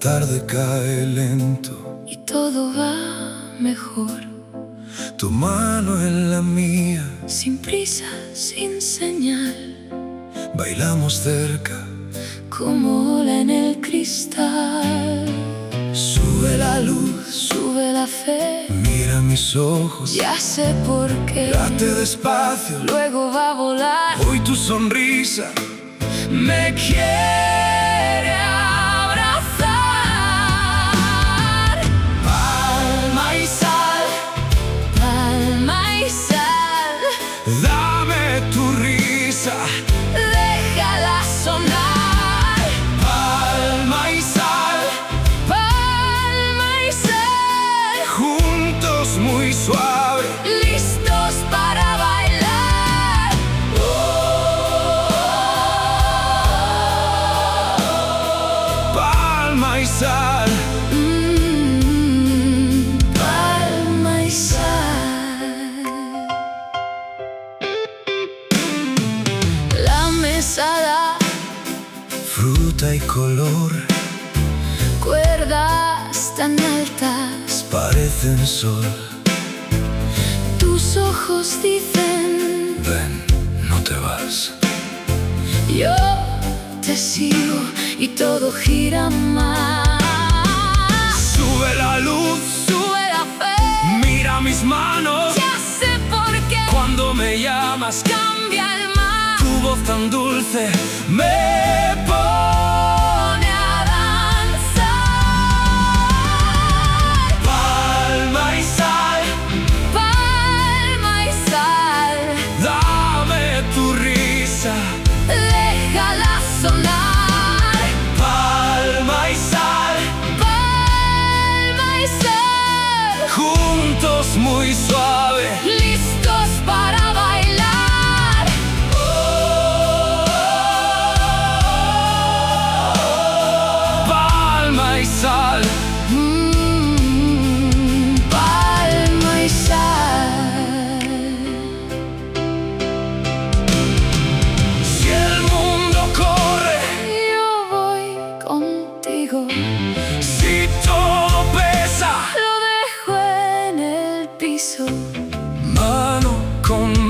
tarde cae lento y todo va mejor. Tu mano en la mía, Sin prisa, sin señal, bailamos cerca. como ola en el cristal. Sube la luz, Sube la fe, mira mis ojos, ya sé por qué. date despacio, Luego va a volar. hoy tu sonrisa Me quiere abrazar. Palma y sal, palma y sal. dame tu risa. Déjala sonar. Palma y sal, Palma y sal. juntos muy suave. Listos para bailar. Palma y sal, Palma y sal. La mesa da fruta y color, cuerdas tan altas. parecen sol. Tus ojos dicen: Ven, no te vas. yo te sigo y todo gira más. Sube la luz, Sube la fe, mira mis manos. ya sé por qué. Cuando me llamas, Cambia el mar, tu voz tan dulce me pone a danzar. palma y sal, Palma y sal. dame tu risa. Déjala sonar. Palma y sal, Palma y sal. juntos muy suave. Listos para bailar. Palma y sal, Palma y sal. si el mundo corre, Yo voy contigo. si todo pesa, Lo dejo en el piso. mano con